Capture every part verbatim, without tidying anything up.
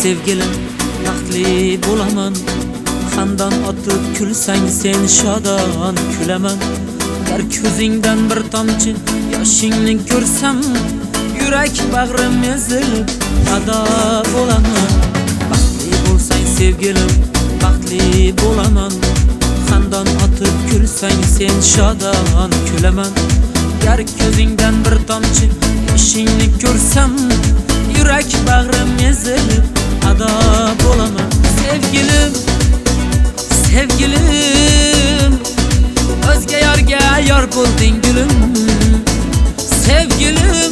sevgilim, baxtli bo'laman. Xandon otib kulsang sen shodon kulaman. Agar ko'zingdan bir tomchi yoshingni ko'rsam, yurak bag'rim ezilib ado bo'laman. Baxtli bo'lsang sevgilim, baxtli bo'laman. Xandon otib kulsang sen shodon kulaman. Agar ko'zingdan bir tomchi yoshingni ko'rsam, yurak bag'rim ezilib ado bo'laman. Sevgilim, sevgilim, o'zga yorga yor bo'lding gulim. Sevgilim,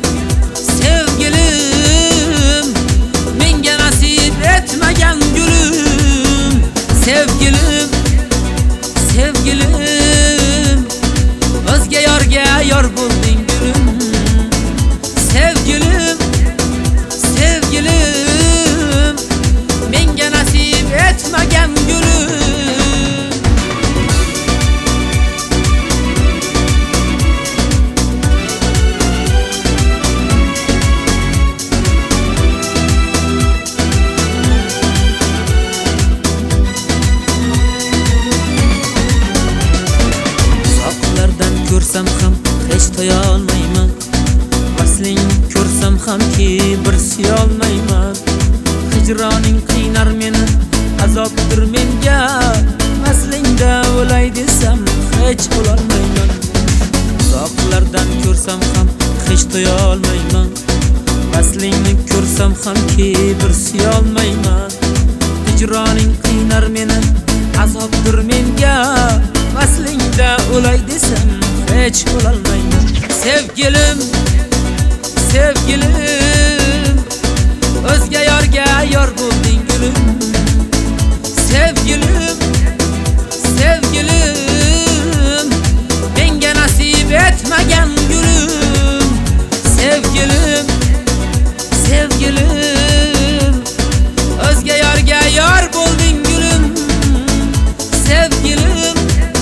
sevgilim, menga nasib etmagan gulim. Sevgilim, sevgilim, o'zga yorga yor bo'lding gulim. Sevgilim, sevgilim, menga nasib etmagan gulim. Ko'rsam ham hech to'ya olmayman. Vasling ko'rsam hamki bir siya olmayman. Hijroning qiynar meni, azobdir menga. Vaslingda o'lay desam hech bo'lolmayman. Uzoqlardan ko'rsam ham hech to'ya olmayman. Vaslingni ko'rsam hamki bir siya olmayman. Hijroning qiynar meni, azobdir menga. Vaslingda o'lay desam hech bo'lolmayman. Sevgilim, sevgilim, o'zga yorga yor bo'lding gulim. Sevgilim, sevgilim, menga nasib etmagan gulim. Sevgilim, sevgilim, o'zga yorga yor bo'lding gulim. Sevgilim,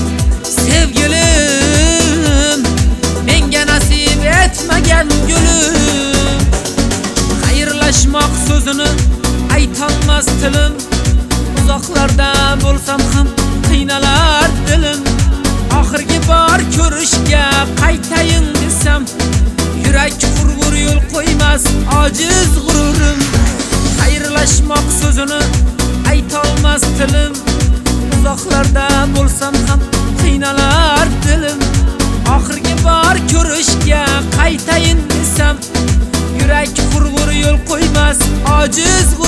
sevgilim, menga nasib etmagan gulim. Xayrlashmoq so'zini aytolmas tilim. Uzoqlarda bo'lsam ham qiynalar dilim. Oxirgi bor ko'rishga qaytayin desam, yurak qurvur yo'l qo'ymas ojiz g'ururim. Xayrlashmoq so'zini aytolmas tilim. Uzoqlarda bo'lsam ham qiynalar dilim. Oxirgi bor ko'rishga qaytayin desam, yurak qurvur yo'l qo'ymas ojiz